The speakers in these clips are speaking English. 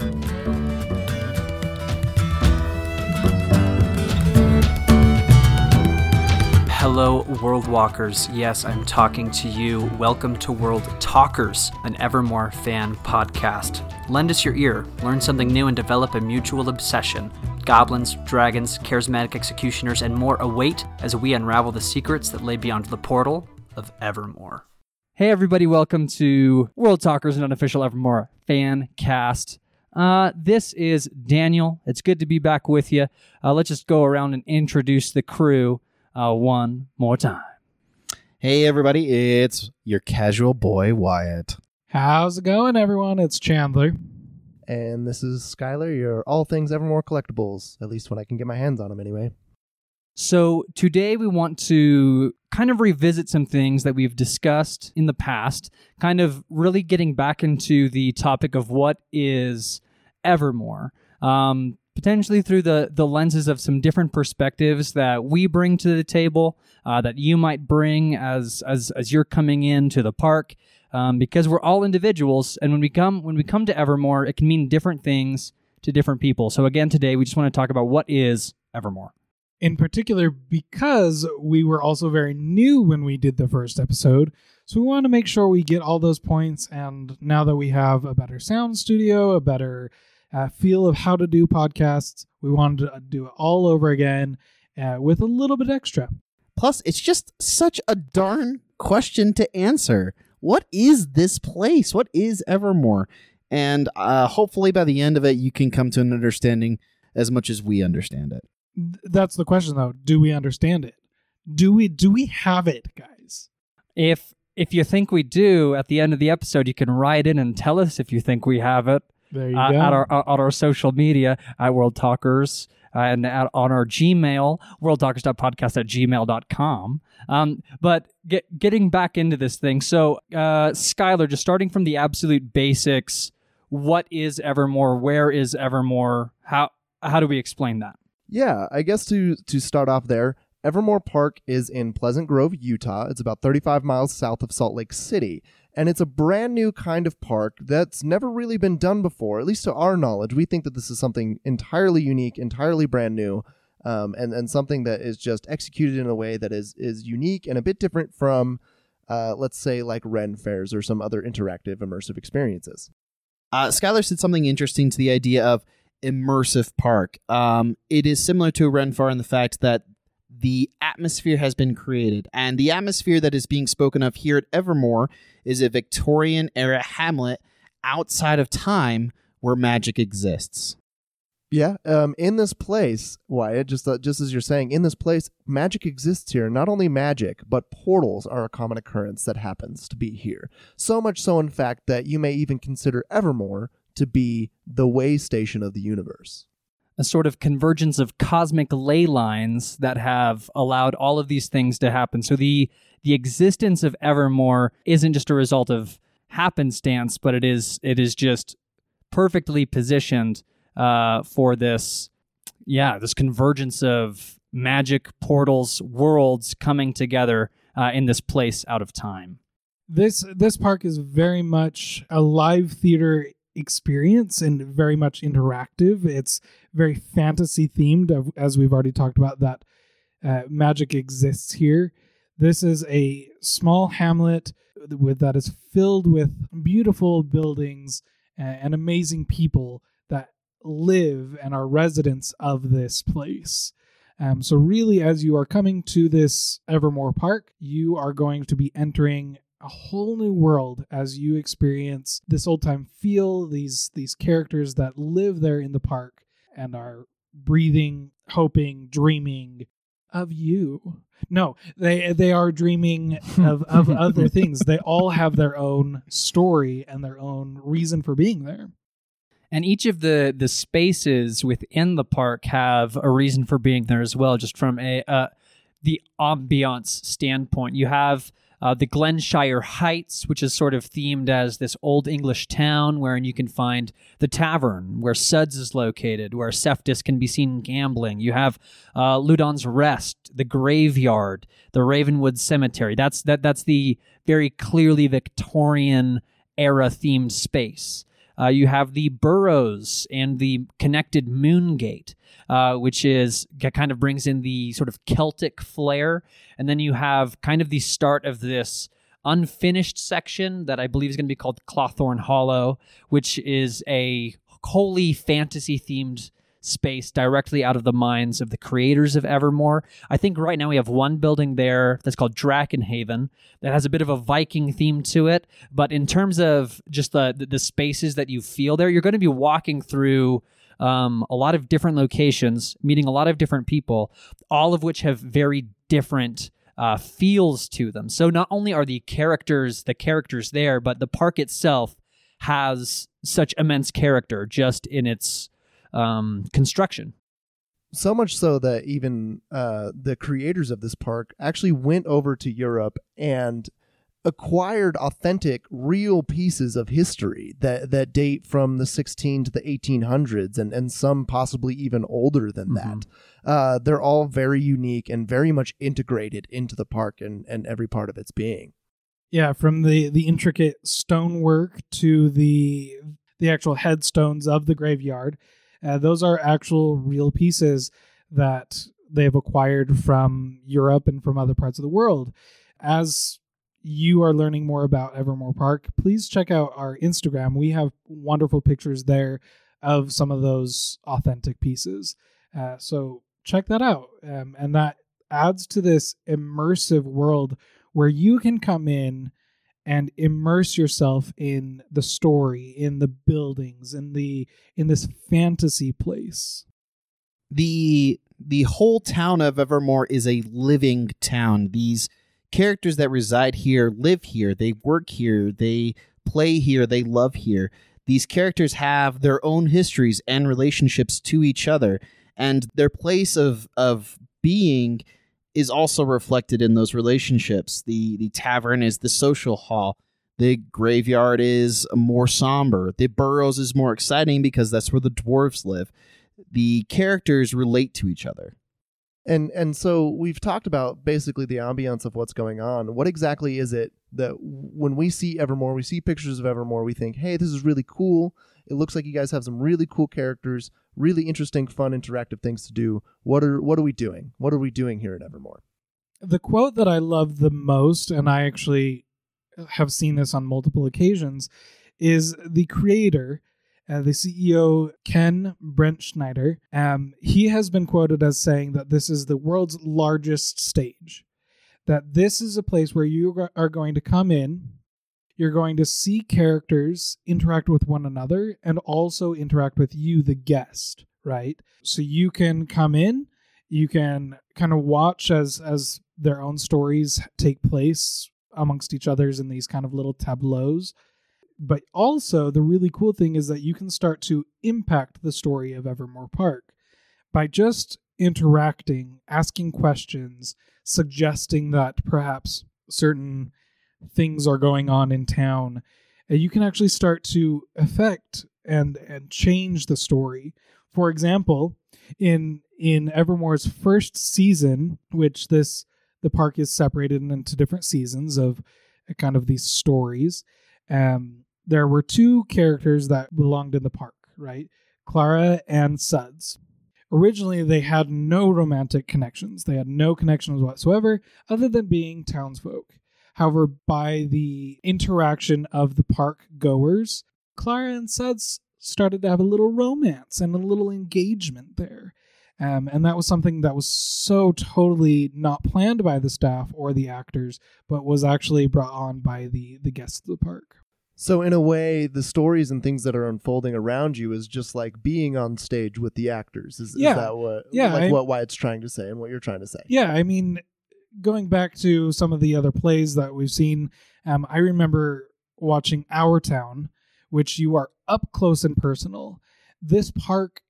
Hello, World Walkers. Yes, I'm talking to you. Welcome to World Talkers, an Evermore fan podcast. Lend us your ear, learn something new, and develop a mutual obsession. Goblins, dragons, charismatic executioners, and more await as we unravel the secrets that lay beyond the portal of Evermore. Hey everybody, welcome to World Talkers, an unofficial Evermore fan cast. This is Daniel. It's good to be back with you. Let's just go around and introduce the crew one more time. Hey everybody, it's your casual boy Wyatt. How's it going, everyone? It's Chandler. And this is Skylar, your all things Evermore collectibles, at least when I can get my hands on them anyway. So today we want to kind of revisit some things that we've discussed in the past, kind of really getting back into the topic of what is Evermore. Potentially through the lenses of some different perspectives that we bring to the table, that you might bring as you're coming into the park, because we're all individuals, and when we come to Evermore, it can mean different things to different people. So again, today we just want to talk about what is Evermore. In particular, because we were also very new when we did the first episode, so we want to make sure we get all those points, and now that we have a better sound studio, a better feel of how to do podcasts, we wanted to do it all over again with a little bit extra. Plus, it's just such a darn question to answer. What is this place? What is Evermore? And hopefully by the end of it, you can come to an understanding as much as we understand it. That's the question, though. Do we understand it? Do we have it, guys? If you think we do, at the end of the episode, you can write in and tell us if you think we have it. There you go. On our social media at World Talkers and on our Gmail, worldtalkers.podcast@gmail.com. But getting back into this thing, so Skylar, just starting from the absolute basics, what is Evermore? Where is Evermore? How do we explain that? Yeah, I guess to start off there, Evermore Park is in Pleasant Grove, Utah. It's about 35 miles south of Salt Lake City. And it's a brand new kind of park that's never really been done before, at least to our knowledge. We think that this is something entirely unique, entirely brand new, and something that is just executed in a way that is unique and a bit different from, let's say, like Ren fairs or some other interactive, immersive experiences. Skylar said something interesting to the idea of immersive park. It is similar to a Ren fair in the fact that the atmosphere has been created, and the atmosphere that is being spoken of here at Evermore is a Victorian-era hamlet outside of time where magic exists. Yeah, in this place, Wyatt, just as you're saying, in this place, magic exists here. Not only magic, but portals are a common occurrence that happens to be here. So much so, in fact, that you may even consider Evermore to be the way station of the universe. A sort of convergence of cosmic ley lines that have allowed all of these things to happen. So the existence of Evermore isn't just a result of happenstance, but it is just perfectly positioned for this convergence of magic, portals, worlds coming together in this place out of time. This park is very much a live theater experience and very much interactive. It's very fantasy themed, as we've already talked about, that magic exists here. This is a small hamlet that is filled with beautiful buildings and amazing people that live and are residents of this place. So really, as you are coming to this Evermore Park, you are going to be entering a whole new world as you experience this old time feel, these characters that live there in the park and are breathing, hoping, dreaming of you. No, they are dreaming of other things. They all have their own story and their own reason for being there. And each of the spaces within the park have a reason for being there as well, just from the ambiance standpoint. You have the Glenshire Heights, which is sort of themed as this old English town wherein you can find the tavern where Suds is located, where Cephas can be seen gambling. You have Ludon's Rest, the graveyard, the Ravenwood Cemetery. That's the very clearly Victorian era themed space. You have the burrows and the connected moon gate, which kind of brings in the sort of Celtic flair. And then you have kind of the start of this unfinished section that I believe is going to be called Clawthorn Hollow, which is a wholly fantasy-themed space directly out of the minds of the creators of Evermore. I think right now we have one building there that's called Drakenhaven that has a bit of a Viking theme to it, but in terms of just the spaces that you feel there, you're going to be walking through a lot of different locations, meeting a lot of different people, all of which have very different feels to them. So not only are the characters there, but the park itself has such immense character just in its construction. So much so that even the creators of this park actually went over to Europe and acquired authentic, real pieces of history that date from the 16 to the 1800s and some possibly even older than that. They're all very unique and very much integrated into the park and every part of its being. Yeah, from the intricate stonework to the actual headstones of the graveyard. Those are actual real pieces that they've acquired from Europe and from other parts of the world. As you are learning more about Evermore Park, please check out our Instagram. We have wonderful pictures there of some of those authentic pieces. So check that out. And that adds to this immersive world where you can come in and immerse yourself in the story, in the buildings, in this fantasy place. The whole town of Evermore is a living town. These characters that reside here live here, they work here, they play here, they love here. These characters have their own histories and relationships to each other, and their place of being is also reflected in those relationships. The tavern is the social hall. The graveyard is more somber. The burrows is more exciting because that's where the dwarves live. The characters relate to each other. And so we've talked about basically the ambiance of what's going on. What exactly is it that when we see Evermore, we see pictures of Evermore, we think, hey, this is really cool. It looks like you guys have some really cool characters, really interesting, fun, interactive things to do. What are we doing? What are we doing here at Evermore? The quote that I love the most, and I actually have seen this on multiple occasions, is the creator, the CEO, Ken Brentschneider. He has been quoted as saying that this is the world's largest stage, that this is a place where you are going to come in, you're going to see characters interact with one another and also interact with you, the guest, right? So you can come in, you can kind of watch as their own stories take place amongst each other's in these kind of little tableaus. But also, the really cool thing is that you can start to impact the story of Evermore Park by just interacting, asking questions, suggesting that perhaps certain things are going on in town. You can actually start to affect and change the story. For example, in Evermore's first season, which the park is separated into different seasons of kind of these stories, there were two characters that belonged in the park, right? Clara and Suds. Originally, they had no romantic connections. They had no connections whatsoever other than being townsfolk. However, by the interaction of the park goers, Clara and Suds started to have a little romance and a little engagement there. And that was something that was so totally not planned by the staff or the actors, but was actually brought on by the guests of the park. So in a way, the stories and things that are unfolding around you is just like being on stage with the actors. Is that what what Wyatt's trying to say and what you're trying to say? Yeah, I mean, going back to some of the other plays that we've seen, I remember watching Our Town, which you are up close and personal. This park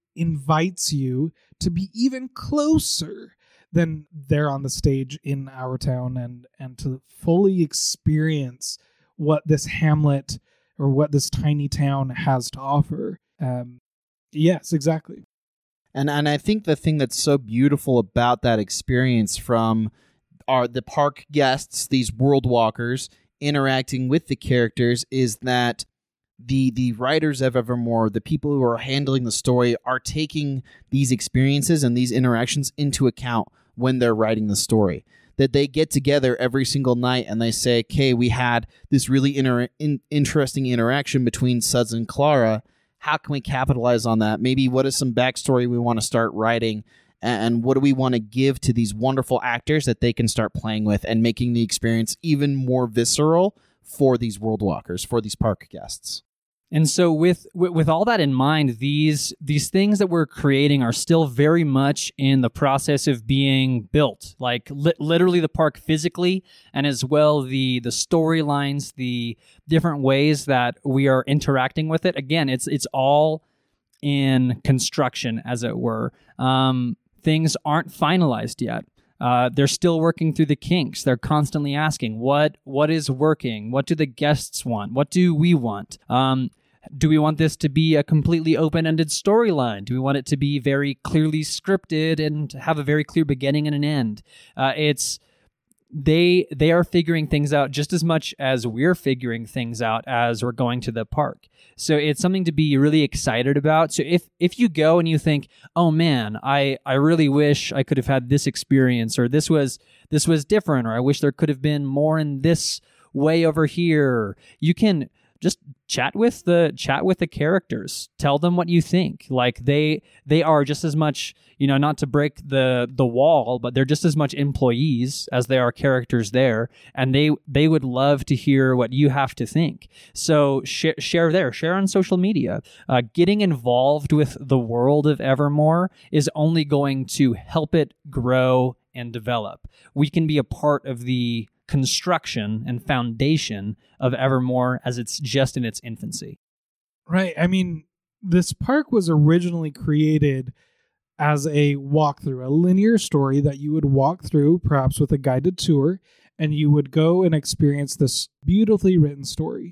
invites you to be even closer than they're on the stage in Our Town and to fully experience what this hamlet or what this tiny town has to offer. Yes, exactly. And I think the thing that's so beautiful about that experience from the park guests, these world walkers interacting with the characters, is that the writers of Evermore, the people who are handling the story, are taking these experiences and these interactions into account when they're writing the story. That they get together every single night and they say, okay, we had this really interesting interaction between Suds and Clara. How can we capitalize on that? Maybe what is some backstory we want to start writing? And what do we want to give to these wonderful actors that they can start playing with and making the experience even more visceral for these world walkers, for these park guests? And so with all that in mind, these things that we're creating are still very much in the process of being built, like literally the park physically, and as well the storylines, the different ways that we are interacting with it. Again, it's all in construction, as it were. Things aren't finalized yet. They're still working through the kinks. They're constantly asking, what is working? What do the guests want? What do we want? Do we want this to be a completely open-ended storyline? Do we want it to be very clearly scripted and have a very clear beginning and an end? They are figuring things out just as much as we're figuring things out as we're going to the park. So it's something to be really excited about. So if you go and you think, oh man, I really wish I could have had this experience, or this was different, or I wish there could have been more in this way over here, you can just chat with the characters. Tell them what you think. Like they are just as much, not to break the wall, but they're just as much employees as they are characters there, and they would love to hear what you have to think. So share on social media. Getting involved with the world of Evermore is only going to help it grow and develop. We can be a part of the construction and foundation of Evermore as it's just in its infancy. Right. I mean, this park was originally created as a walkthrough, a linear story that you would walk through, perhaps with a guided tour, and you would go and experience this beautifully written story.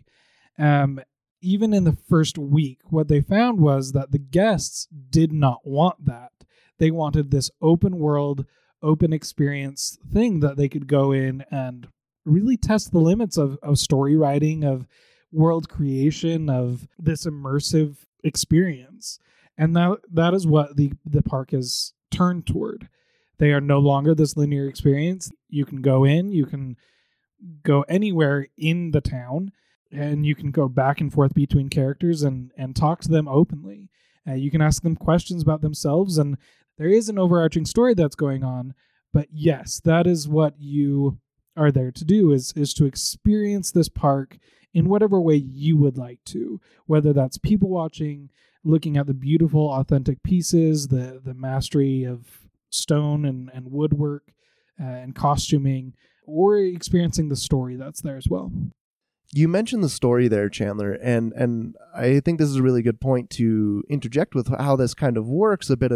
Even in the first week, what they found was that the guests did not want that. They wanted this open world, open experience thing that they could go in and really test the limits of story writing, of world creation, of this immersive experience. And that is what the park has turned toward. They are no longer this linear experience. You can go in, you can go anywhere in the town, and you can go back and forth between characters and talk to them openly. You can ask them questions about themselves, and there is an overarching story that's going on. But yes, that is what you are there to do, is to experience this park in whatever way you would like to, whether that's people watching, looking at the beautiful, authentic pieces, the mastery of stone and woodwork and costuming, or experiencing the story that's there as well. You mentioned the story there, Chandler, and I think this is a really good point to interject with how this kind of works a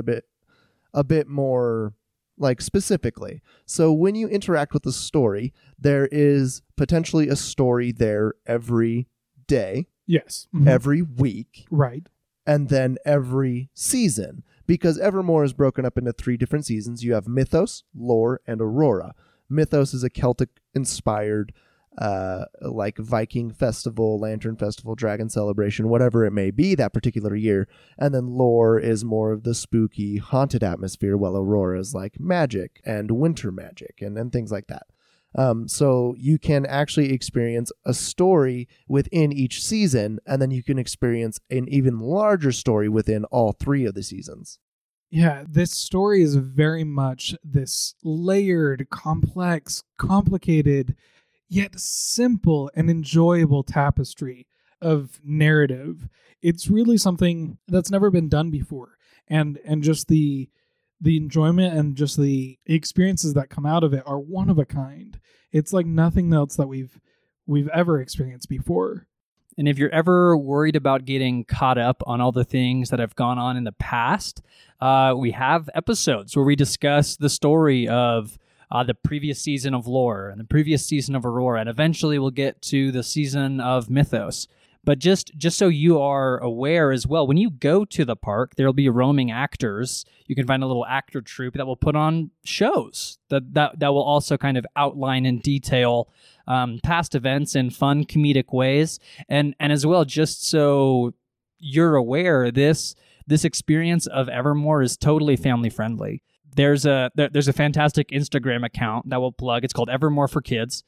bit more like specifically. So when you interact with the story, there is potentially a story there every day. Yes. Mm-hmm. Every week. Right. And then every season. Because Evermore is broken up into 3 different seasons. You have Mythos, Lore, and Aurora. Mythos is a Celtic-inspired like Viking festival, lantern festival, dragon celebration, whatever it may be that particular year. And then Lore is more of the spooky, haunted atmosphere, while Aurora is like magic and winter magic and things like that. So you can actually experience a story within each season, and then you can experience an even larger story within all 3 of the seasons. Yeah, this story is very much this layered, complex, complicated, yet simple and enjoyable tapestry of narrative. It's really something that's never been done before. And just the enjoyment and just the experiences that come out of it are one of a kind. It's like nothing else that we've ever experienced before. And if you're ever worried about getting caught up on all the things that have gone on in the past, we have episodes where we discuss the story of the previous season of Lore and the previous season of Aurora, and eventually we'll get to the season of Mythos. But just so you are aware as well, when you go to the park, there'll be roaming actors. You can find a little actor troupe that will put on shows that will also kind of outline in detail past events in fun comedic ways. And as well, just so you're aware, this experience of Evermore is totally family friendly. There's a fantastic Instagram account that we'll plug. It's called Evermore for Kids.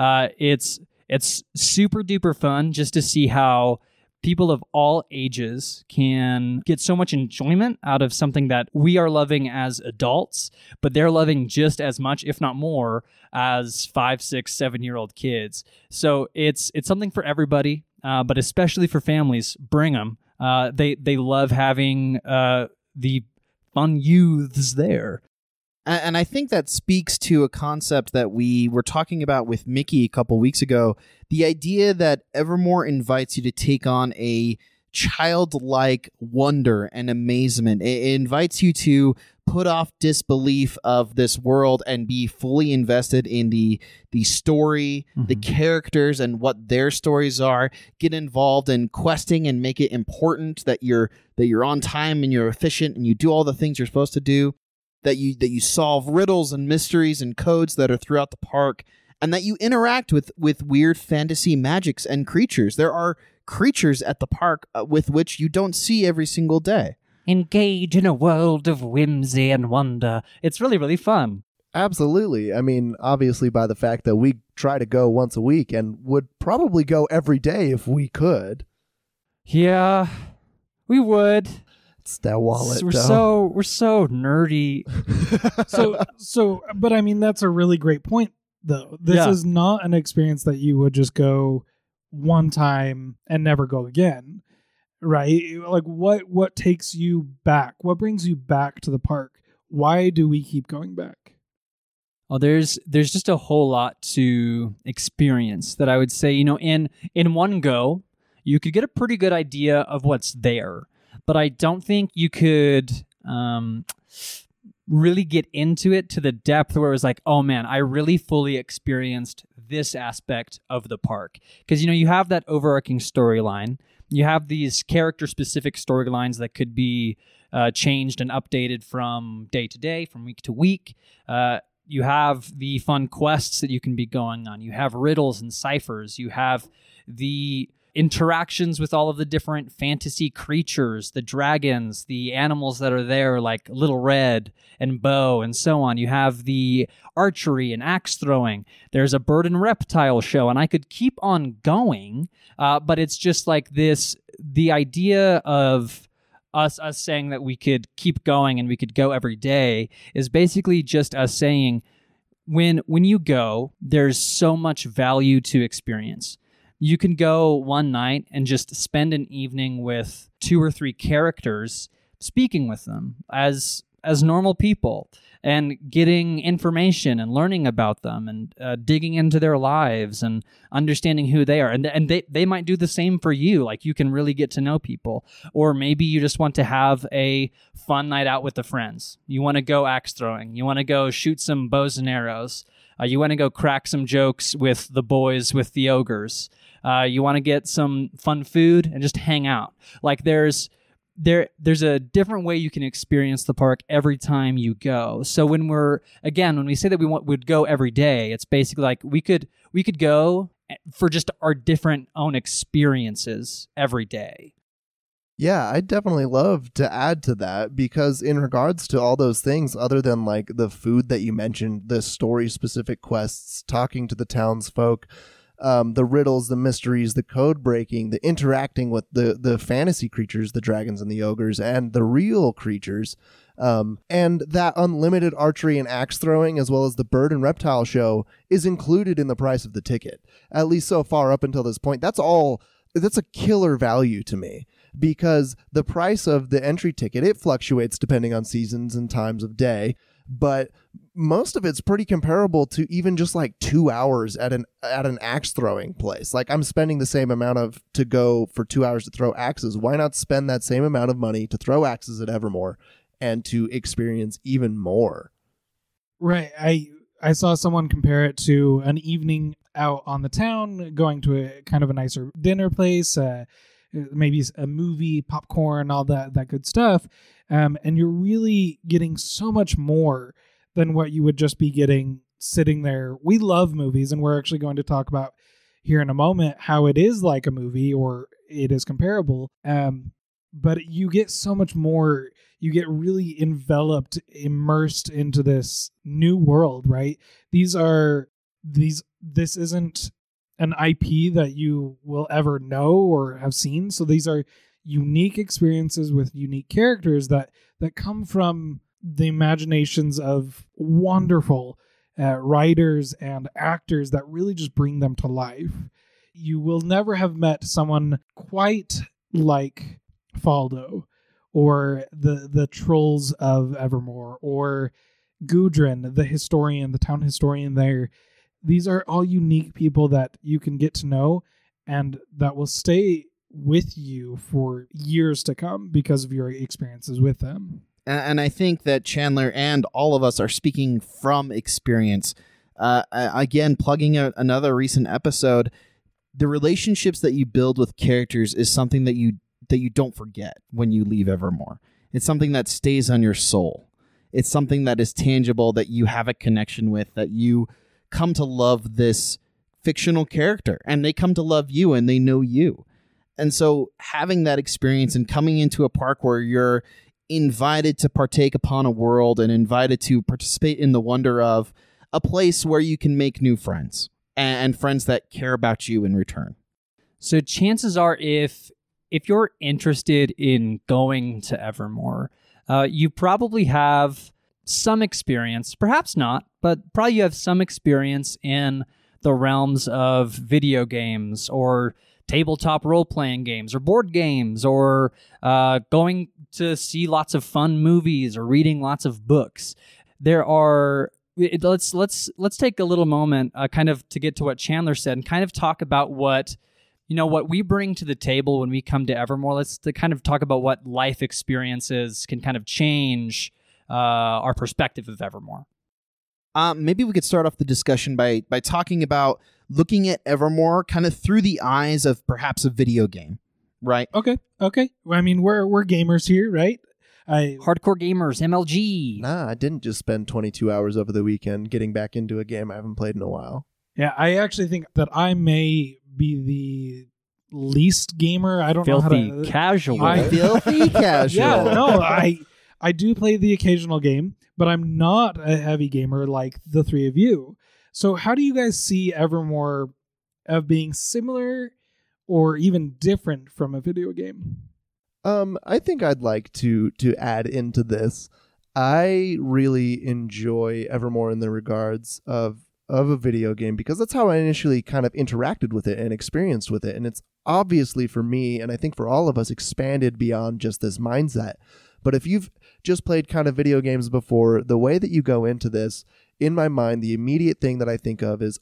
It's super duper fun just to see how people of all ages can get so much enjoyment out of something that we are loving as adults, but they're loving just as much, if not more, as 5, 6, 7-year-old kids. So it's something for everybody, but especially for families. Bring them. They love having the fun youths there. And I think that speaks to a concept that we were talking about with Mickey a couple weeks ago. The idea that Evermore invites you to take on a childlike wonder and amazement. It invites you to put off disbelief of this world and be fully invested in the story, the characters, and what their stories are. Get involved in questing and make it important that you're on time and you're efficient and you do all the things you're supposed to do. That you solve riddles and mysteries and codes that are throughout the park, and that you interact with weird fantasy magics and creatures. There are creatures at the park with which you don't see every single day. Engage in a world of whimsy and wonder. It's really, really fun. Absolutely. I mean, obviously by the fact that we try to go once a week and would probably go every day if we could. Yeah, we would. It's that wallet. We're so nerdy. But I mean, that's a really great point, though. This is not an experience that you would just go one time and never go again, right? Like, what takes you back? What brings you back to the park? Why do we keep going back? Well, there's just a whole lot to experience that I would say, in one go, you could get a pretty good idea of what's there. But I don't think you could really get into it to the depth where it was like, oh man, I really fully experienced this aspect of the park. Because, you have that overarching storyline. You have these character-specific storylines that could be changed and updated from day to day, from week to week. You have the fun quests that you can be going on. You have riddles and ciphers. You have the interactions with all of the different fantasy creatures, the dragons, the animals that are there, like Little Red and Bo and so on. You have the archery and axe throwing. There's a bird and reptile show, and I could keep on going, but it's just like this, the idea of us saying that we could keep going and we could go every day is basically just us saying, when you go, there's so much value to experience. You can go one night and just spend an evening with 2 or 3 characters, speaking with them as normal people and getting information and learning about them and digging into their lives and understanding who they are. And they might do the same for you. Like, you can really get to know people. Or maybe you just want to have a fun night out with the friends. You want to go axe throwing. You want to go shoot some bows and arrows. You want to go crack some jokes with the boys with the ogres. You want to get some fun food and just hang out. Like, there's a different way you can experience the park every time you go. So when we say that would go every day, it's basically like we could go for just our different own experiences every day. Yeah, I'd definitely love to add to that, because in regards to all those things, other than like the food that you mentioned, the story-specific quests, talking to the townsfolk, the riddles, the mysteries, the code breaking, the interacting with the fantasy creatures, the dragons and the ogres, and the real creatures, and that unlimited archery and axe throwing, as well as the bird and reptile show, is included in the price of the ticket, at least so far up until this point. That's a killer value to me, because the price of the entry ticket, it fluctuates depending on seasons and times of day, but most of it's pretty comparable to even just like 2 hours at an axe throwing place. Like, I'm spending the same amount to go for 2 hours to throw axes. Why not spend that same amount of money to throw axes at Evermore and to experience even more? Right. I saw someone compare it to an evening out on the town, going to a kind of a nicer dinner place, maybe a movie, popcorn, all that good stuff. And you're really getting so much more than what you would just be getting sitting there. We love movies, and we're actually going to talk about here in a moment how it is like a movie, or it is comparable. But you get so much more. You get really enveloped, immersed into this new world, right? This isn't an IP that you will ever know or have seen. So these are unique experiences with unique characters that come from the imaginations of wonderful writers and actors that really just bring them to life. You will never have met someone quite like Faldo, or the trolls of Evermore, or Gudrun, the historian, the town historian there. These are all unique people that you can get to know and that will stay with you for years to come because of your experiences with them. And I think that Chandler and all of us are speaking from experience. Again, plugging out another recent episode, the relationships that you build with characters is something that you don't forget when you leave Evermore. It's something that stays on your soul. It's something that is tangible, that you have a connection with, that you come to love this fictional character, and they come to love you, and they know you. And so having that experience and coming into a park where you're invited to partake upon a world and invited to participate in the wonder of a place where you can make new friends and friends that care about you in return. So chances are, if you're interested in going to Evermore, you probably have some experience, perhaps not, but probably you have some experience in the realms of video games or tabletop role-playing games or board games, or going to see lots of fun movies or reading lots of books. There are... Let's take a little moment kind of to get to what Chandler said and kind of talk about what we bring to the table when we come to Evermore. Let's kind of talk about what life experiences can kind of change our perspective of Evermore. Maybe we could start off the discussion by talking about looking at Evermore kind of through the eyes of perhaps a video game, right? Okay. Well, I mean, we're gamers here, right? Hardcore gamers, MLG. Nah, I didn't just spend 22 hours over the weekend getting back into a game I haven't played in a while. Yeah, I actually think that I may be the least gamer. I don't know how to... Filthy casual. Filthy casual. Yeah, no, I do play the occasional game, but I'm not a heavy gamer like the three of you. So how do you guys see Evermore of being similar or even different from a video game? I think I'd like to add into this. I really enjoy Evermore in the regards of a video game, because that's how I initially kind of interacted with it and experienced with it. And it's obviously for me, and I think for all of us, expanded beyond just this mindset. But if you've just played kind of video games before, the way that you go into this, in my mind, the immediate thing that I think of is,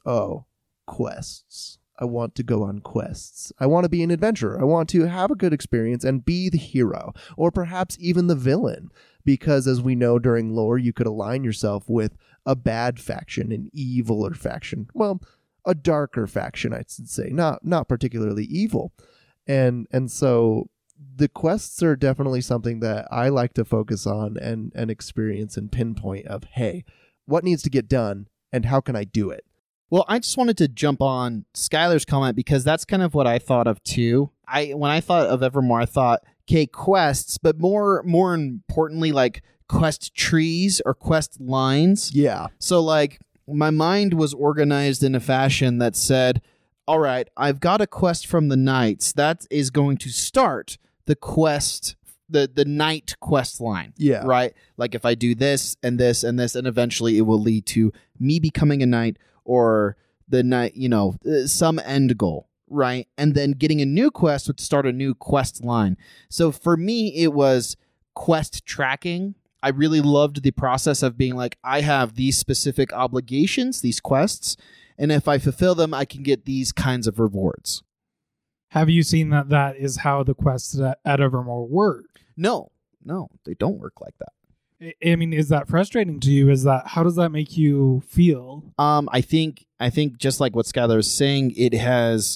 quests. I want to go on quests. I want to be an adventurer. I want to have a good experience and be the hero, or perhaps even the villain. Because as we know during lore, you could align yourself with a bad faction, an eviler faction. Well, a darker faction, I should say, not particularly evil. And so the quests are definitely something that I like to focus on and experience and pinpoint of, hey, what needs to get done and how can I do it? Well, I just wanted to jump on Skylar's comment because that's kind of what I thought of too. When I thought of Evermore, I thought, okay, quests, but more importantly, like quest trees or quest lines. Yeah. So like my mind was organized in a fashion that said, all right, I've got a quest from the knights. That is going to start the quest, the knight quest line. Yeah. Right? Like if I do this and this and this, and eventually it will lead to me becoming a knight, or the night, some end goal, right? And then getting a new quest would start a new quest line. So for me, it was quest tracking. I really loved the process of being like, I have these specific obligations, these quests, and if I fulfill them, I can get these kinds of rewards. Have you seen that is how the quests at Evermore work? No, they don't work like that. I mean, is that frustrating to you? How does that make you feel? I think just like what Skylar was saying, it has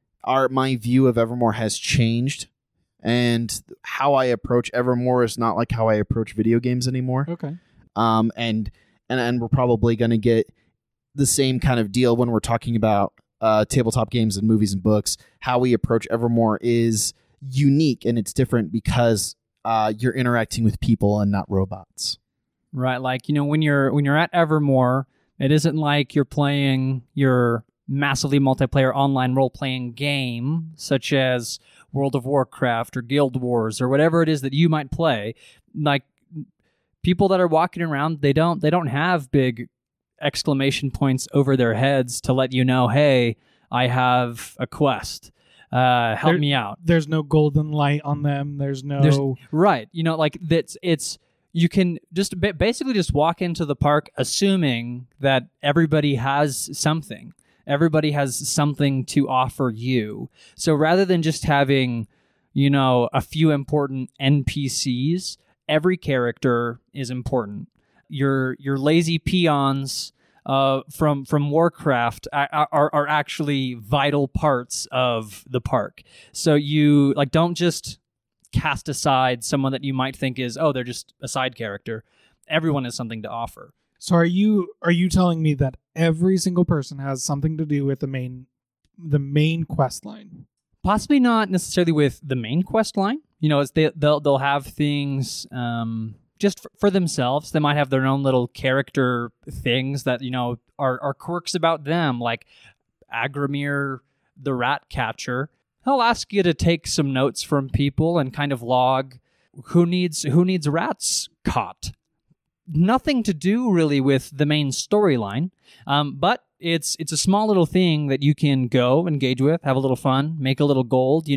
my view of Evermore has changed, and how I approach Evermore is not like how I approach video games anymore. Okay. And we're probably going to get the same kind of deal when we're talking about tabletop games and movies and books. How we approach Evermore is unique, and it's different because you're interacting with people and not robots. Right, like, when you're at Evermore, it isn't like you're playing your massively multiplayer online role-playing game such as World of Warcraft or Guild Wars or whatever it is that you might play. Like, people that are walking around, they don't have big exclamation points over their heads to let you know, hey, I have a quest. Help me out. There's no golden light on them. There's right. Like it's you can just basically just walk into the park assuming that everybody has something. Everybody has something to offer you. So rather than just having, a few important NPCs, every character is important. Your lazy peons from Warcraft are actually vital parts of the park. So you don't just cast aside someone that you might think is, they're just a side character. Everyone has something to offer. So are you telling me that every single person has something to do with the main quest line? Possibly not necessarily with the main quest line. They'll have things just for themselves. They might have their own little character things that are quirks about them, like Agramir the rat catcher. He'll ask you to take some notes from people and kind of log who needs rats caught. Nothing to do really with the main storyline, but it's a small little thing that you can go engage with, have a little fun, make a little gold.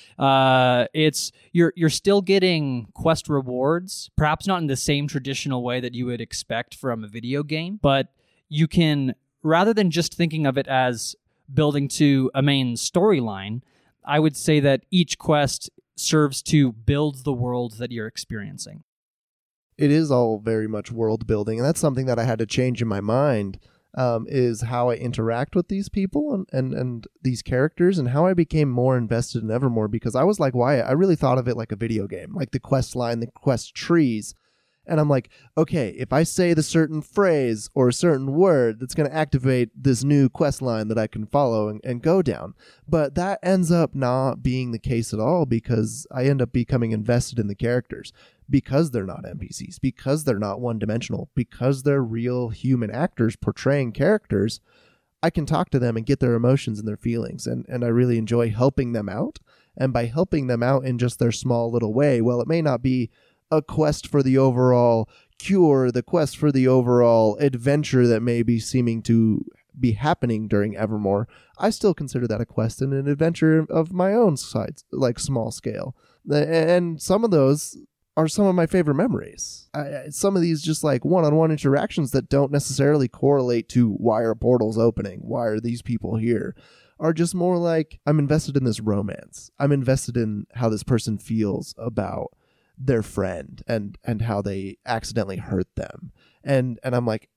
It's you're still getting quest rewards, perhaps not in the same traditional way that you would expect from a video game, but you can, rather than just thinking of it as building to a main storyline, I would say that each quest serves to build the world that you're experiencing. It is all very much world building, and that's something that I had to change in my mind, is how I interact with these people and these characters, and how I became more invested in Evermore, because I was like Wyatt, I really thought of it like a video game, like the quest line, the quest trees. And I'm like, okay, if I say the certain phrase or a certain word, that's going to activate this new quest line that I can follow and go down. But that ends up not being the case at all, because I end up becoming invested in the characters, because they're not NPCs, because they're not one-dimensional, because they're real human actors portraying characters. I can talk to them and get their emotions and their feelings, and I really enjoy helping them out. And by helping them out in just their small little way, well, it may not be a quest for the overall cure, the quest for the overall adventure that may be seeming to be happening during Evermore, I still consider that a quest and an adventure of my own side, like small scale. And some of those are some of my favorite memories. Some of these just like one-on-one interactions that don't necessarily correlate to why are portals opening, why are these people here, are just more like, I'm invested in this romance. I'm invested in how this person feels about their friend and how they accidentally hurt them. And I'm like,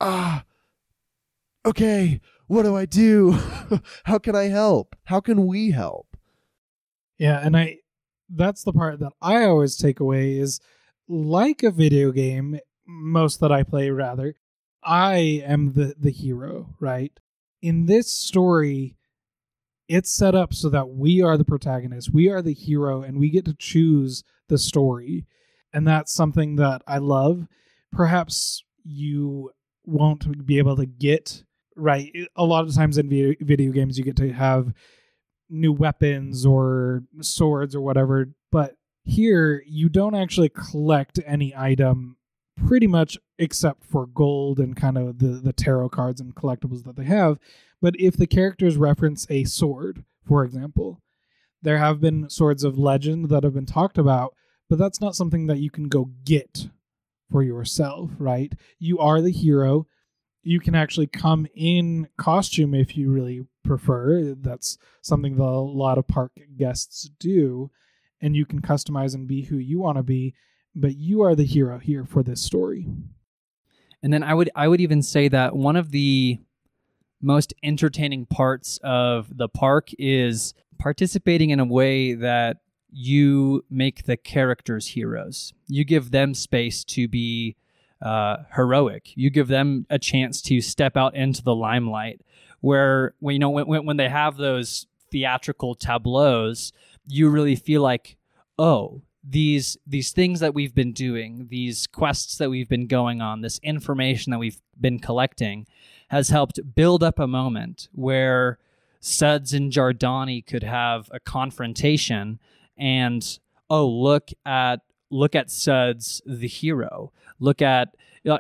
okay, what do I do? How can I help? How can we help? Yeah, and that's the part that I always take away is, like a video game, most that I play rather, I am the hero, right? In this story, it's set up so that we are the protagonist, we are the hero, and we get to choose the story. And that's something that I love. Perhaps you won't be able to get, right? A lot of times in video games, you get to have new weapons or swords or whatever, but here you don't actually collect any item pretty much except for gold and kind of the tarot cards and collectibles that they have. But if the characters reference a sword, for example, there have been swords of legend that have been talked about, but that's not something that you can go get for yourself, right? You are the hero. You can actually come in costume if you really prefer. That's something that a lot of park guests do. And you can customize and be who you want to be. but you are the hero here for this story. And then I would even say that one of the most entertaining parts of the park is participating in a way that you make the characters heroes. You give them space to be heroic. You give them a chance to step out into the limelight. Where when they have those theatrical tableaus, you really feel like, oh, these things that we've been doing, these quests that we've been going on, this information that we've been collecting has helped build up a moment where Suds and Jardani could have a confrontation and, oh, look at Suds, the hero. Look at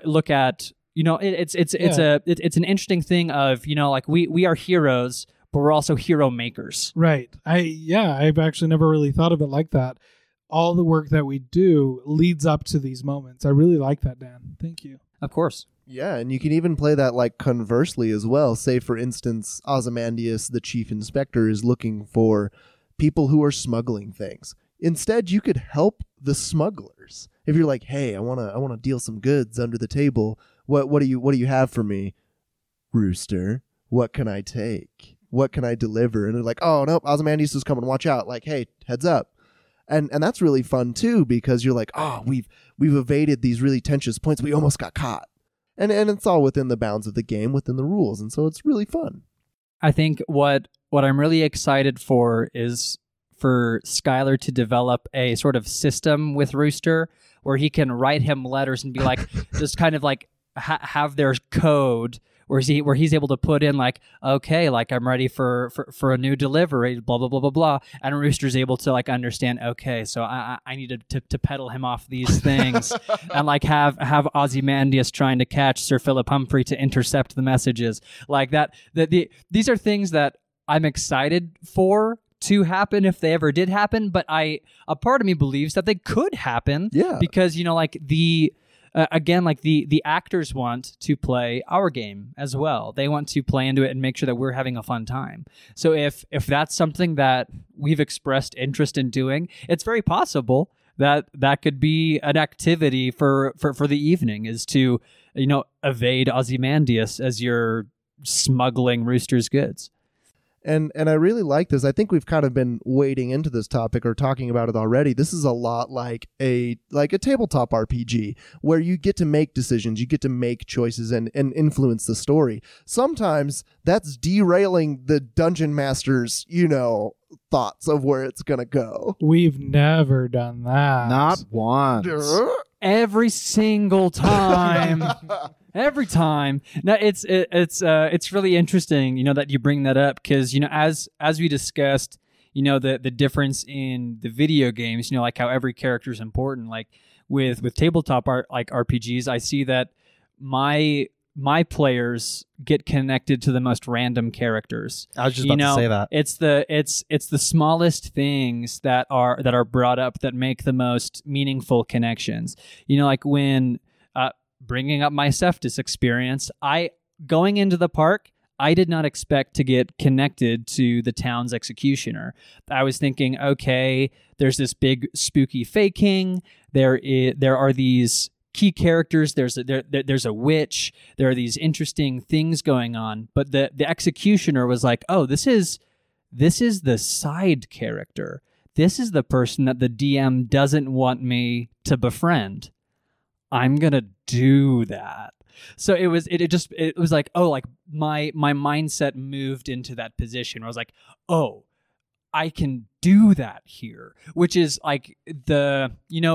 it's an interesting thing of, like we are heroes, but we're also hero makers. Right. I've actually never really thought of it like that. All the work that we do leads up to these moments. I really like that, Dan. Thank you. Of course. Yeah, and you can even play that like conversely as well. Say, for instance, Ozymandias, the chief inspector, is looking for people who are smuggling things. Instead, you could help the smugglers. If you're like, hey, I wanna deal some goods under the table. What do you have for me, Rooster? What can I take? What can I deliver? And they're like, oh nope, Ozymandias is coming. Watch out! Like, hey, heads up. And that's really fun too, because you're like, oh, we've evaded these really tenuous points. We almost got caught. And it's all within the bounds of the game, within the rules, and so it's really fun. I think what I'm really excited for is for Skylar to develop a sort of system with Rooster where he can write him letters and be like, just kind of like have their code where he's able to put in like, okay, like I'm ready for a new delivery, blah blah blah blah blah, and Rooster's able to like understand, okay, so I need to peddle him off these things, and like have Ozymandias trying to catch Sir Philip Humphrey to intercept the messages like that. These are things that I'm excited for to happen if they ever did happen, but a part of me believes that they could happen, because like again, like the actors want to play our game as well. They want to play into it and make sure that we're having a fun time. So if that's something that we've expressed interest in doing, it's very possible that could be an activity for the evening, is to evade Ozymandias as you're smuggling Rooster's goods. And I really like this. I think we've kind of been wading into this topic or talking about it already. This is a lot like a tabletop RPG where you get to make decisions, you get to make choices and influence the story. Sometimes that's derailing the dungeon master's, thoughts of where it's going to go. We've never done that. Not once. Every single time. Every time. Now it's really interesting, that you bring that up, because as we discussed, the difference in the video games, like how every character is important. Like with tabletop RPGs, I see that my players get connected to the most random characters. I was just about to say that. It's the smallest things that are brought up that make the most meaningful connections. Like when bringing up my Cephas experience, going into the park, I did not expect to get connected to the town's executioner. I was thinking, okay, there's this big spooky Fey King. There are these key characters. There's a witch. There are these interesting things going on. But the executioner was like, oh, this is the side character. This is the person that the DM doesn't want me to befriend. I'm gonna do that. So it was like, oh, like my mindset moved into that position where I was like, oh, I can do that here, which is like they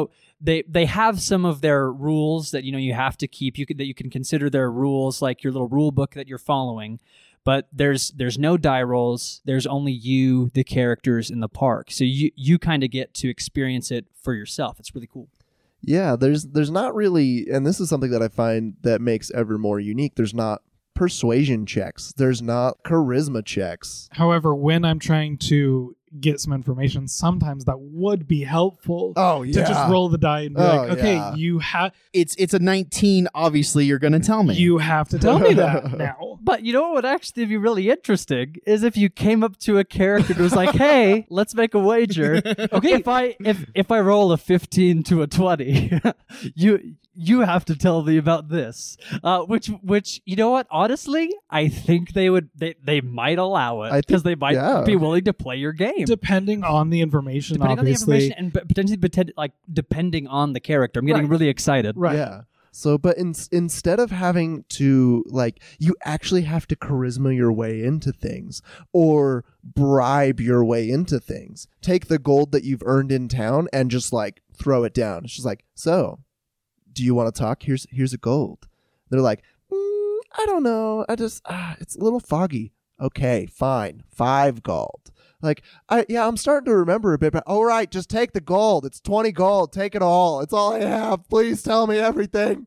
have some of their rules that you have to keep, that you can consider their rules, like your little rule book that you're following. But there's no die rolls. There's only you, the characters in the park. So you kind of get to experience it for yourself. It's really cool. Yeah, there's not really, and this is something that I find that makes Evermore unique. There's not persuasion checks. There's not charisma checks. However, when I'm trying to get some information, sometimes that would be helpful. Oh, yeah. To just roll the die and be like, okay, yeah. you have... It's a 19, obviously you're going to tell me. You have to tell me that now. But you know what would actually be really interesting is if you came up to a character and was like, "Hey, let's make a wager." Okay, if I roll a 15 to a 20, you have to tell me about this. Which you know what? Honestly, I think they might allow it because they might be willing to play your game, depending on the information. Depending obviously. on the information and potentially depending on the character. I'm getting really excited. Right. Yeah. So, but instead of having to, like, you actually have to charisma your way into things or bribe your way into things. Take the gold that you've earned in town and just, like, throw it down. It's just like, so, do you want to talk? Here's a gold. They're like, I don't know. It's a little foggy. Okay, fine. 5 gold. Like, I'm starting to remember a bit, but all right, just take the gold. It's 20 gold. Take it all. It's all I have. Please tell me everything.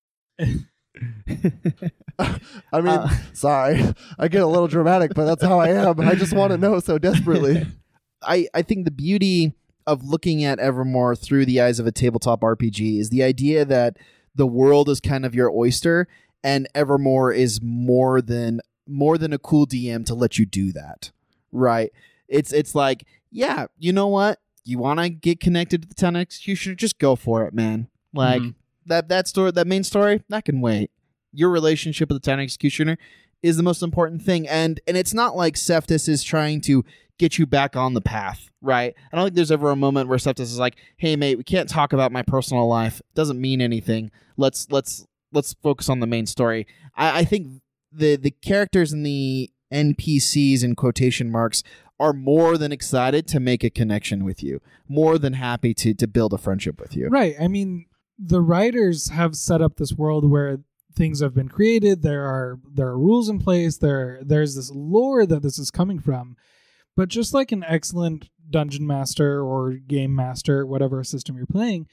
I mean, sorry. I get a little dramatic, but that's how I am. I just want to know so desperately. I think the beauty of looking at Evermore through the eyes of a tabletop RPG is the idea that the world is kind of your oyster, and Evermore is more than a cool DM to let you do that, right? It's like, yeah, you know what? You want to get connected to the town executioner? Just go for it, man. Like that story, that main story, that can wait. Your relationship with the town executioner is the most important thing, and it's not like Cephas is trying to get you back on the path, right? I don't think there's ever a moment where Cephas is like, "Hey, mate, we can't talk about my personal life. It doesn't mean anything. Let's focus on the main story." I think the characters and the NPCs in quotation marks are more than excited to make a connection with you, more than happy to build a friendship with you. Right. I mean, the writers have set up this world where things have been created. There are rules in place. There's this lore that this is coming from. But just like an excellent dungeon master or game master, whatever system you're playing,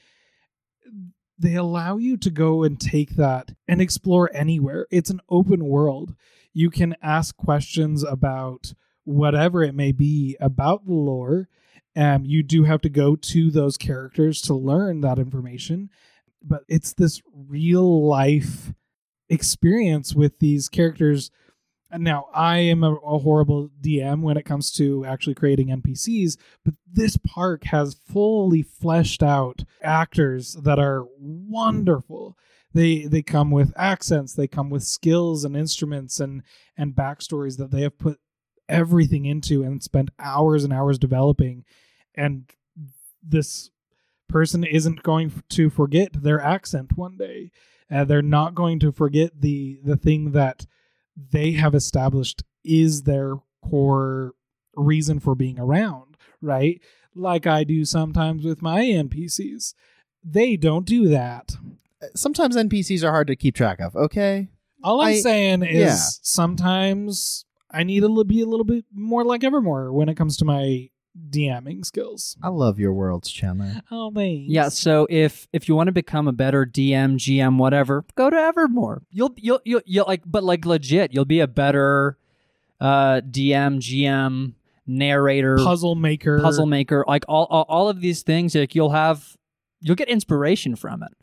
they allow you to go and take that and explore anywhere. It's an open world. You can ask questions about whatever it may be about the lore. You do have to go to those characters to learn that information. But it's this real life experience with these characters. Now, I am a horrible DM when it comes to actually creating NPCs, but this park has fully fleshed out actors that are wonderful. They come with accents, they come with skills and instruments and backstories that they have put everything into and spent hours and hours developing. And this person isn't going to forget their accent one day. They're not going to forget the thing that they have established is their core reason for being around, right? Like I do sometimes with my NPCs. They don't do that. Sometimes NPCs are hard to keep track of, okay? All I'm saying is sometimes I need to be a little bit more like Evermore when it comes to my DMing skills. I love your worlds, Chandler. Oh, thanks. Yeah, so if you want to become a better DM, GM, whatever, go to Evermore. You'll like, but like legit, you'll be a better DM, GM, narrator, puzzle maker, like all of these things. Like you'll get inspiration from it.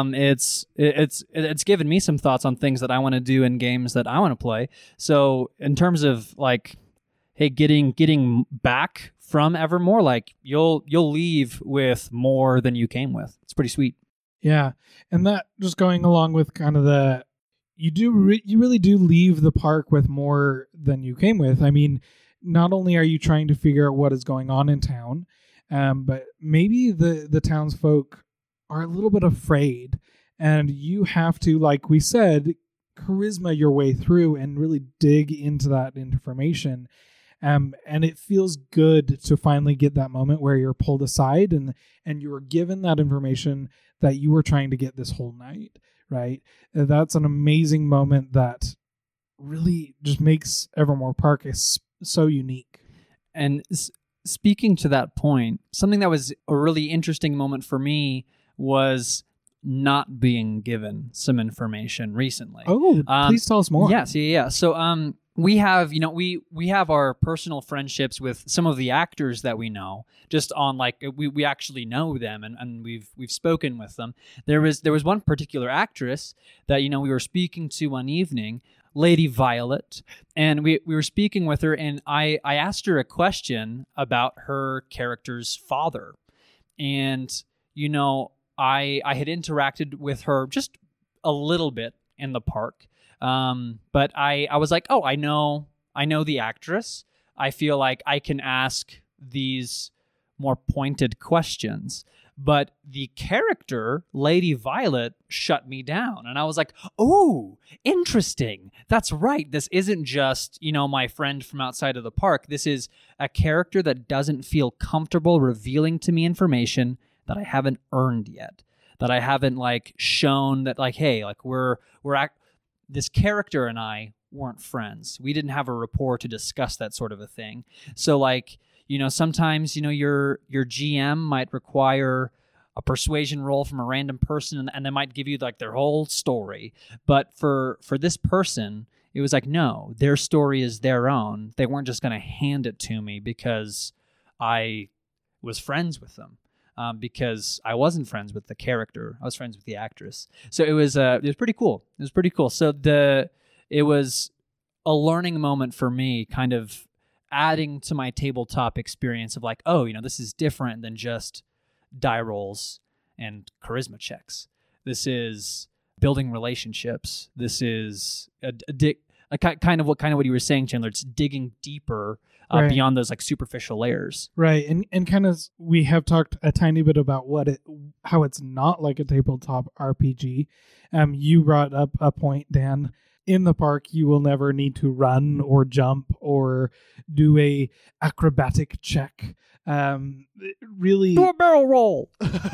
It's given me some thoughts on things that I want to do in games that I want to play. So in terms of like, hey, getting back from Evermore, like you'll leave with more than you came with. It's pretty sweet. Yeah, and that just going along with kind of you really do leave the park with more than you came with. I mean, not only are you trying to figure out what is going on in town, but maybe the townsfolk are a little bit afraid, and you have to, like we said, charisma your way through and really dig into that information. And it feels good to finally get that moment where you're pulled aside and you were given that information that you were trying to get this whole night, right? That's an amazing moment that really just makes Evermore Park so unique. And speaking to that point, something that was a really interesting moment for me was not being given some information recently. Oh, please tell us more. Yes, yeah. So we have, we have our personal friendships with some of the actors that we know, just on like we actually know them and we've spoken with them. There was one particular actress that we were speaking to one evening Lady Violet, and we were speaking with her, and I asked her a question about her character's father. And, you know, I had interacted with her just a little bit in the park. But I was like, oh, I know the actress. I feel like I can ask these more pointed questions. But the character, Lady Violet, shut me down. And I was like, oh, interesting. That's right. This isn't just, you know, my friend from outside of the park. This is a character that doesn't feel comfortable revealing to me information that I haven't earned yet, that I haven't like shown that like, hey, like this character and I weren't friends. We didn't have a rapport to discuss that sort of a thing. So like, you know, sometimes, you know, your GM might require a persuasion roll from a random person, and they might give you like their whole story. But for this person, it was like, no, their story is their own. They weren't just going to hand it to me because I was friends with them. Because I wasn't friends with the character. I was friends with the actress. So it was pretty cool. It was pretty cool. So it was a learning moment for me, kind of adding to my tabletop experience of like, oh, you know, this is different than just die rolls and charisma checks. This is building relationships. This is kind of what you were saying, Chandler. It's digging deeper right, beyond those like superficial layers. Right. And kind of we have talked a tiny bit about how it's not like a tabletop RPG. You brought up a point, Dan. In the park, you will never need to run or jump or do a acrobatic check. Really, do a barrel roll.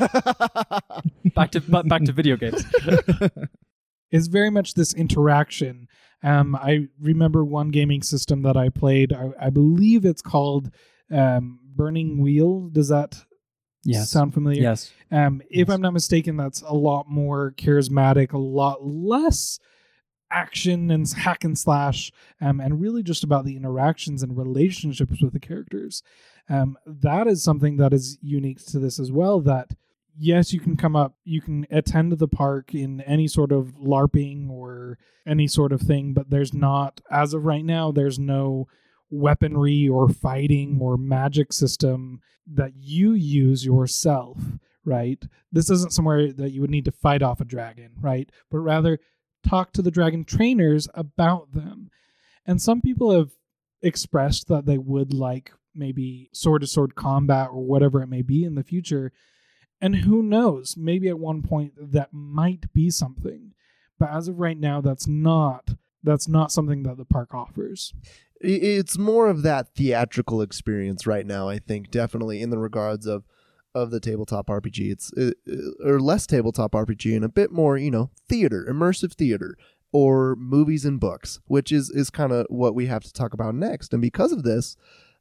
back to video games. It's very much this interaction. I remember one gaming system that I played. I believe it's called Burning Wheel. Does that sound familiar? Yes. If I'm not mistaken, that's a lot more charismatic, a lot less action and hack and slash, and really just about the interactions and relationships with the characters. That is something that is unique to this as well, that yes, you can attend the park in any sort of LARPing or any sort of thing, but there's not, as of right now, there's no weaponry or fighting or magic system that you use yourself, right? This isn't somewhere that you would need to fight off a dragon, right? But rather talk to the dragon trainers about them. And some people have expressed that they would like maybe sword-to-sword combat or whatever it may be in the future. And who knows, maybe at one point that might be something. But as of right now, that's not something that the park offers. It's more of that theatrical experience right now, I think, definitely in the regards of the tabletop RPG. It's or less tabletop RPG and a bit more, you know, theater, immersive theater, or movies and books, which is kind of what we have to talk about next. And because of this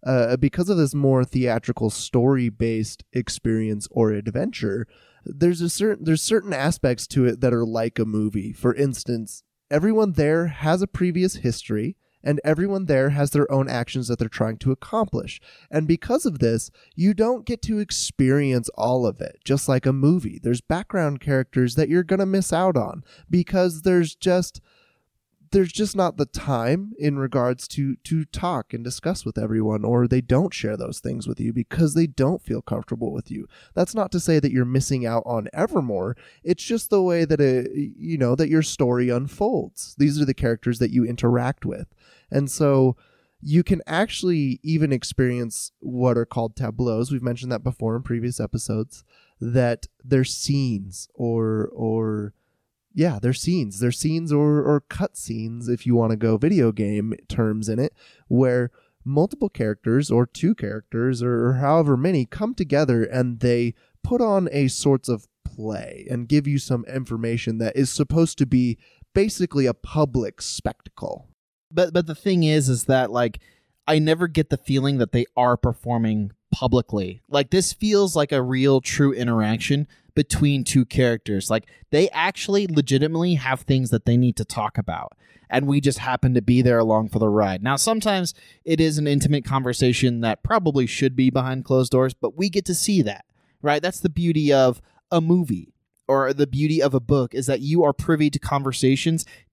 more theatrical story-based experience or adventure, there's certain aspects to it that are like a movie. For instance, everyone there has a previous history, and everyone there has their own actions that they're trying to accomplish. And because of this, you don't get to experience all of it, just like a movie. There's background characters that you're going to miss out on because there's just not the time in regards to talk and discuss with everyone, or they don't share those things with you because they don't feel comfortable with you. That's not to say that you're missing out on Evermore. It's just the way that that your story unfolds. These are the characters that you interact with. And so you can actually even experience what are called tableaus. We've mentioned that before in previous episodes, that they're scenes they're scenes or cut scenes, if you want to go video game terms in it, where multiple characters or two characters or however many come together and they put on a sorts of play and give you some information that is supposed to be basically a public spectacle. But the thing is that, like, I never get the feeling that they are performing publicly. Like, this feels like a real, true interaction between two characters. Like, they actually legitimately have things that they need to talk about, and we just happen to be there along for the ride. Now, sometimes it is an intimate conversation that probably should be behind closed doors, but we get to see that, right? That's the beauty of a movie, or the beauty of a book, is that you are privy to conversations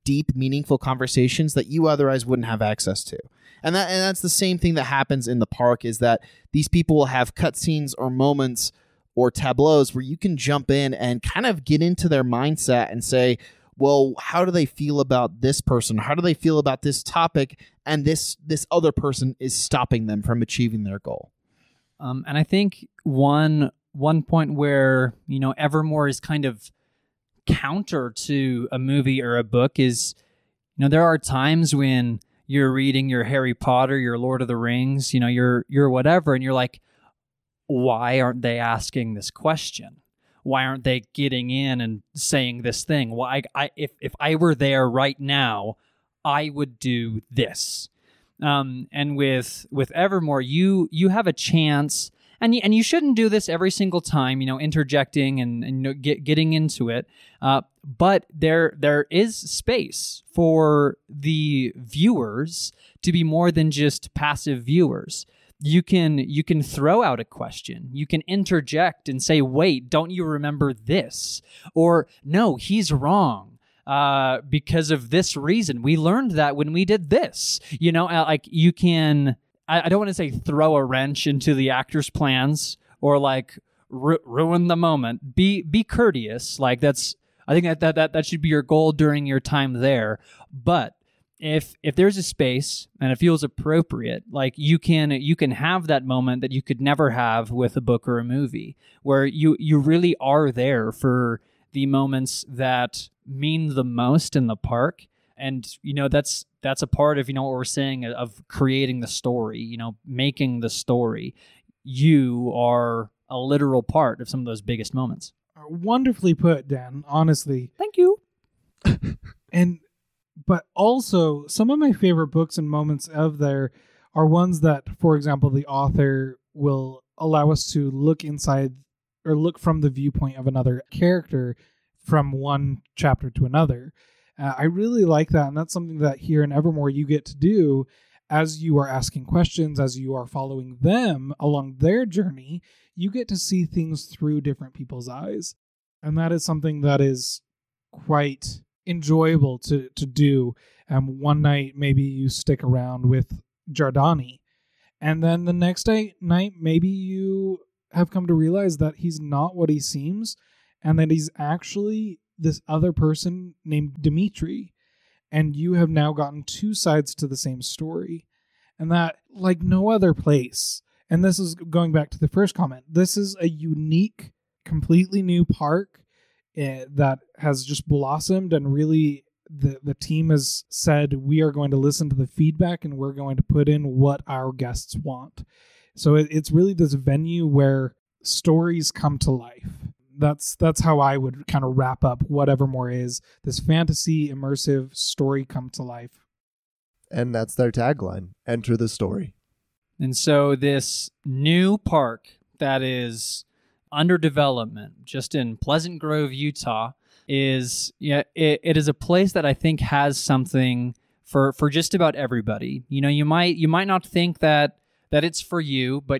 deep, meaningful conversations that you otherwise wouldn't have access to. And that's the same thing that happens in the park, is that these people will have cutscenes or moments or tableaus where you can jump in and kind of get into their mindset and say, well, how do they feel about this person? How do they feel about this topic? And this other person is stopping them from achieving their goal. And I think one point where, Evermore is kind of counter to a movie or a book is, there are times when you're reading your Harry Potter, your Lord of the Rings, your whatever, and you're like, why aren't they asking this question? Why aren't they getting in and saying this thing? Why, if I were there right now, I would do this. And with Evermore, you have a chance, and you shouldn't do this every single time, interjecting and getting into it. But there is space for the viewers to be more than just passive viewers. You can throw out a question. You can interject and say, "Wait, don't you remember this?" Or, "No, he's wrong because of this reason. We learned that when we did this." Like you can. I don't want to say throw a wrench into the actor's plans or like ruin the moment. Be courteous. Like I think that should be your goal during your time there. But if there's a space and it feels appropriate, like you can have that moment that you could never have with a book or a movie, where you really are there for the moments that mean the most in the park. And that's a part of what we're saying of creating the story, making the story. You are a literal part of some of those biggest moments. Wonderfully put, Dan, honestly. Thank you. But also, some of my favorite books and moments of there are ones that, for example, the author will allow us to look inside or look from the viewpoint of another character from one chapter to another. I really like that, and that's something that here in Evermore you get to do as you are asking questions, as you are following them along their journey. You get to see things through different people's eyes, and that is something that is quite enjoyable to do. One night maybe you stick around with Jardani, and then the next night maybe you have come to realize that he's not what he seems, and that he's actually this other person named Dimitri, and you have now gotten two sides to the same story. And that, like no other place, and this is going back to the first comment, this is a unique, completely new park that has just blossomed, and really the team has said, we are going to listen to the feedback and we're going to put in what our guests want. So it's really this venue where stories come to life. That's how I would kind of wrap up what Evermore is. This fantasy, immersive story come to life. And that's their tagline, enter the story. And so this new park that is under development just in Pleasant Grove, Utah, is it is a place that I think has something for just about everybody. You might not think that it's for you, but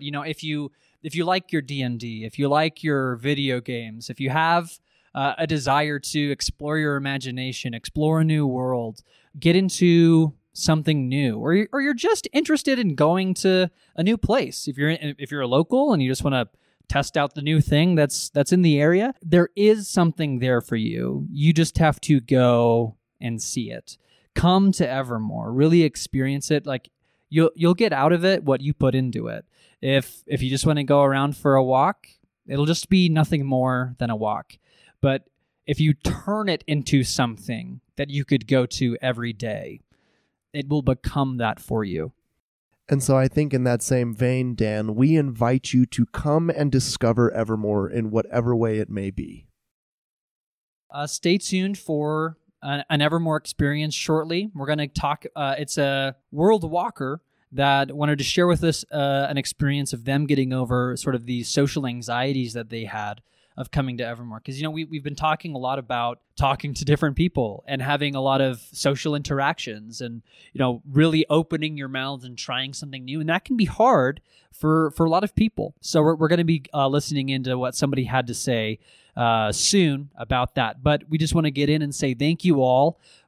if you like your D&D, if you like your video games, if you have a desire to explore your imagination, explore a new world, get into something new, or you're just interested in going to a new place. If you're a local and you just want to test out the new thing that's in the area, there is something there for you. You just have to go and see it. Come to Evermore, really experience it. Like you'll get out of it what you put into it. If you just want to go around for a walk, it'll just be nothing more than a walk. But if you turn it into something that you could go to every day, it will become that for you. And so I think in that same vein, Dan, we invite you to come and discover Evermore in whatever way it may be. Stay tuned for an Evermore experience shortly. We're going to talk, it's a World Walker that wanted to share with us an experience of them getting over sort of the social anxieties that they had of coming to Evermore. Because, we've been talking a lot about talking to different people and having a lot of social interactions and, really opening your mouths and trying something new. And that can be hard for a lot of people. So we're going to be listening into what somebody had to say soon about that. But we just want to get in and say thank you all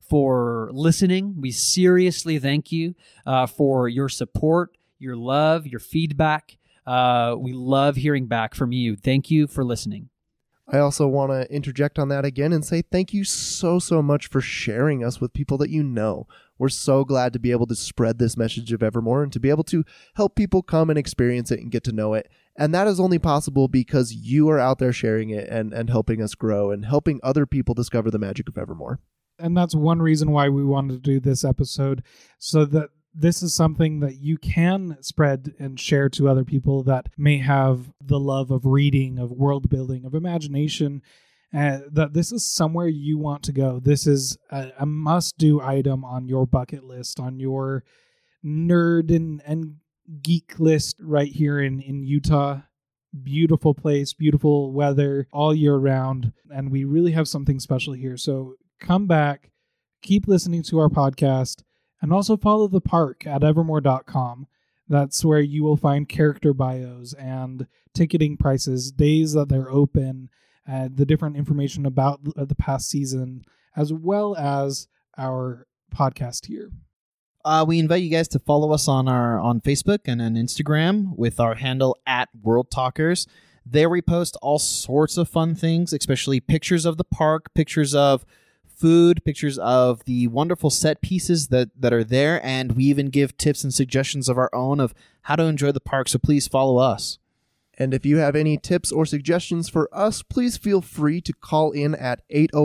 for listening. We seriously thank you for your support, your love, your feedback. We love hearing back from you. Thank you for listening. I also want to interject on that again and say thank you so much for sharing us with people that you know. We're so glad to be able to spread this message of Evermore and to be able to help people come and experience it and get to know it. And that is only possible because you are out there sharing it and helping us grow and helping other people discover the magic of Evermore. And that's one reason why we wanted to do this episode, so that this is something that you can spread and share to other people that may have the love of reading, of world building, of imagination, that this is somewhere you want to go. This is a must-do item on your bucket list, on your nerd and geek list right here in Utah. Beautiful place, beautiful weather all year round, and we really have something special here. So come back, keep listening to our podcast, and also follow the park at evermore.com. That's where you will find character bios and ticketing prices, days that they're open, the different information about the past season, as well as our podcast here. We invite you guys to follow us on Facebook and on Instagram with our handle @WorldTalkers. There we post all sorts of fun things, especially pictures of the park, pictures of food, pictures of the wonderful set pieces that are there, and we even give tips and suggestions of our own of how to enjoy the park, so please follow us. And if you have any tips or suggestions for us, please feel free to call in at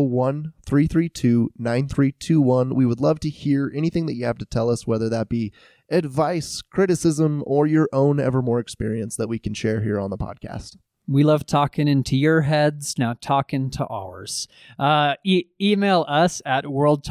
801-332-9321. We would love to hear anything that you have to tell us, whether that be advice, criticism, or your own Evermore experience that we can share here on the podcast. We love talking into your heads, now talking to ours. Email us at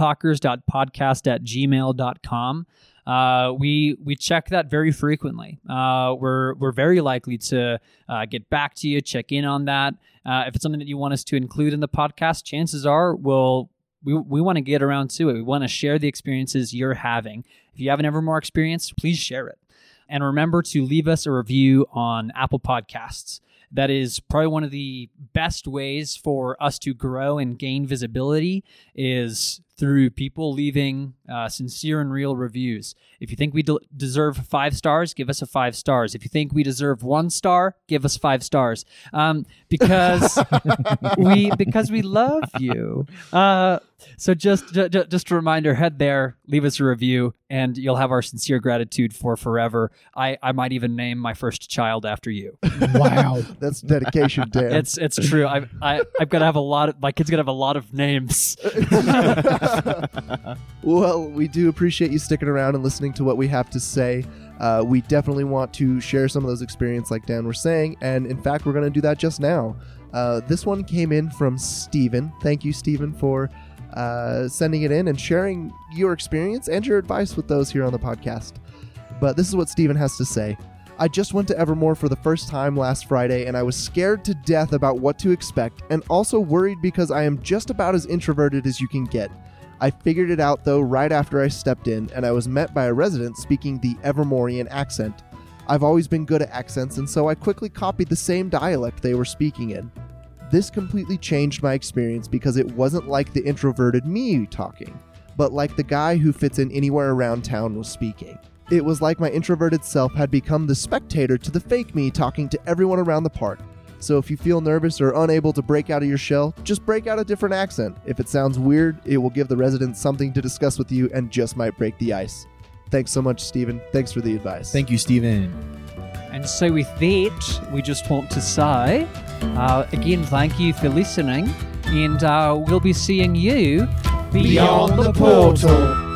worldtalkers.podcast@gmail.com. We check that very frequently. We're very likely to get back to you, check in on that. If it's something that you want us to include in the podcast, chances are we want to get around to it. We want to share the experiences you're having. If you have an Evermore experience, please share it. And remember to leave us a review on Apple Podcasts. That is probably one of the best ways for us to grow and gain visibility, is through people leaving sincere and real reviews. If you think we deserve 5 stars, give us a 5 stars. If you think we deserve 1 star, give us 5 stars. Because we love you. So just a reminder, head there, leave us a review, and you'll have our sincere gratitude for forever. I might even name my first child after you. Wow. That's dedication, Dan. It's true. I've got to have my kid's gonna have a lot of names. Well, we do appreciate you sticking around and listening to what we have to say. We definitely want to share some of those experiences like Dan was saying, and in fact, we're going to do that just now. This one came in from Steven. Thank you, Steven, for sending it in and sharing your experience and your advice with those here on the podcast. But this is what Steven has to say. I just went to Evermore for the first time last Friday, and I was scared to death about what to expect, and also worried because I am just about as introverted as you can get. I figured it out, though, right after I stepped in, and I was met by a resident speaking the Evermorean accent. I've always been good at accents, and so I quickly copied the same dialect they were speaking in. This completely changed my experience because it wasn't like the introverted me talking, but like the guy who fits in anywhere around town was speaking. It was like my introverted self had become the spectator to the fake me talking to everyone around the park. So if you feel nervous or unable to break out of your shell, just break out a different accent. If it sounds weird, it will give the residents something to discuss with you and just might break the ice. Thanks so much, Stephen. Thanks for the advice. Thank you, Stephen. And so with that, we just want to say, again, thank you for listening, and we'll be seeing you Beyond the portal.